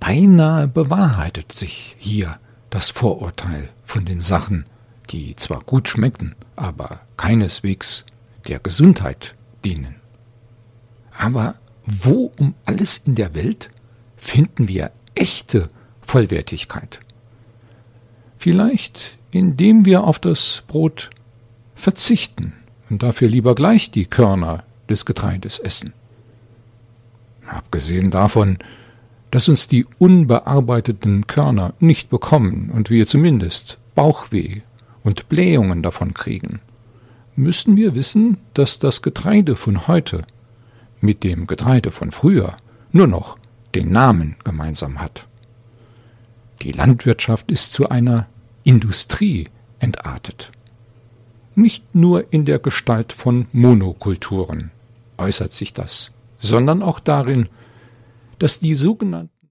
beinahe bewahrheitet sich hier das Vorurteil von den Sachen, die zwar gut schmecken, aber keineswegs der Gesundheit dienen. Aber wo um alles in der Welt finden wir echte Vollwertigkeit? Vielleicht, indem wir auf das Brot verzichten und dafür lieber gleich die Körner des Getreides essen. Abgesehen davon, dass uns die unbearbeiteten Körner nicht bekommen und wir zumindest Bauchweh und Blähungen davon kriegen, müssen wir wissen, dass das Getreide von heute mit dem Getreide von früher nur noch den Namen gemeinsam hat. Die Landwirtschaft ist zu einer Industrie entartet. Nicht nur in der Gestalt von Monokulturen äußert sich das, sondern auch darin, dass die sogenannten